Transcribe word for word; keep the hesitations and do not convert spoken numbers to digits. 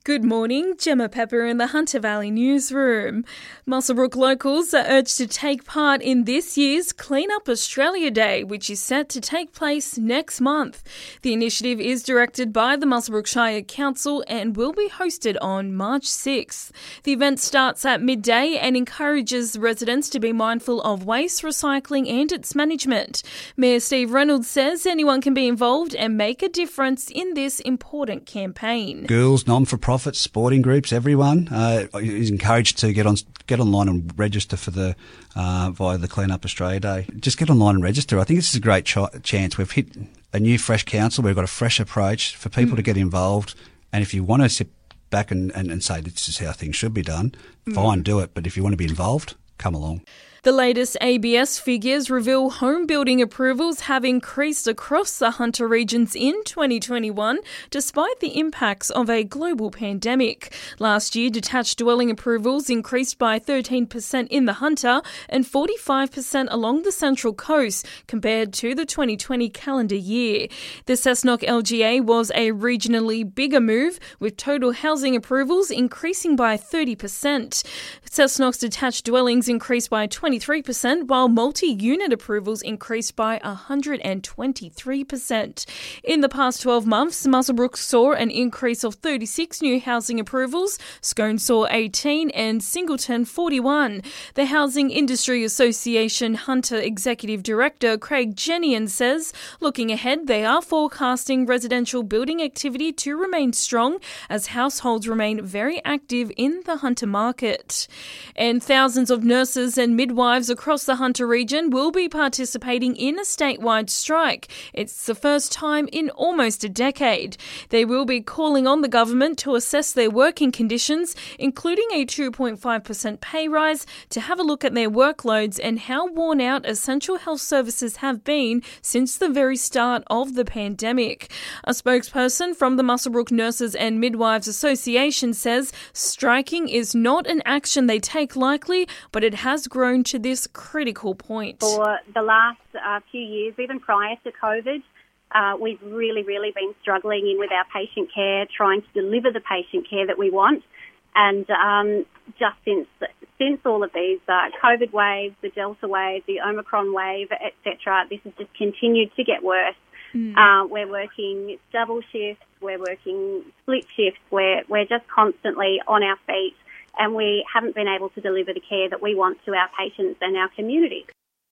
Good morning, Gemma Pepper in the Hunter Valley newsroom. Muswellbrook locals are urged to take part in this year's Clean Up Australia Day, which is set to take place next month. The initiative is directed by the Muswellbrook Shire Council and will be hosted on March sixth. The event starts at midday and encourages residents to be mindful of waste, recycling and its management. Mayor Steve Reynolds says anyone can be involved and make a difference in this important campaign. Girls, non-for-profit, sporting groups, everyone uh, is encouraged to get on, get online and register for the uh, via the Clean Up Australia Day. Just get online and register. I think this is a great ch- chance. We've hit a new, fresh council. We've got a fresh approach for people mm. to get involved. And if you want to sit back and, and, and say this is how things should be done, mm. fine, do it. But if you want to be involved, come along. The latest A B S figures reveal home building approvals have increased across the Hunter regions in twenty twenty-one, despite the impacts of a global pandemic. Last year, detached dwelling approvals increased by thirteen percent in the Hunter and forty-five percent along the Central Coast compared to the twenty twenty calendar year. The Cessnock L G A was a regionally bigger move, with total housing approvals increasing by thirty percent. Cessnock's detached dwellings increased by twenty-three percent, while multi-unit approvals increased by one hundred twenty-three percent. In the past twelve months, Muswellbrook saw an increase of thirty-six new housing approvals, Scone saw eighteen and Singleton forty-one. The Housing Industry Association Hunter Executive Director Craig Jenian says, looking ahead, they are forecasting residential building activity to remain strong as households remain very active in the Hunter market. And thousands of nurses and midwives across the Hunter region will be participating in a statewide strike. It's the first time in almost a decade. They will be calling on the government to assess their working conditions, including a two point five percent pay rise, to have a look at their workloads and how worn out essential health services have been since the very start of the pandemic. A spokesperson from the Muswellbrook Nurses and Midwives Association says striking is not an action they take lightly, but it has grown to this critical point. For the last uh, few years, even prior to COVID, uh, we've really, really been struggling in with our patient care, trying to deliver the patient care that we want. And um, just since since all of these uh, COVID waves, the Delta wave, the Omicron wave, et cetera, this has just continued to get worse. Mm. Uh, we're working double shifts, we're working split shifts, we're, we're just constantly on our feet, and we haven't been able to deliver the care that we want to our patients and our community.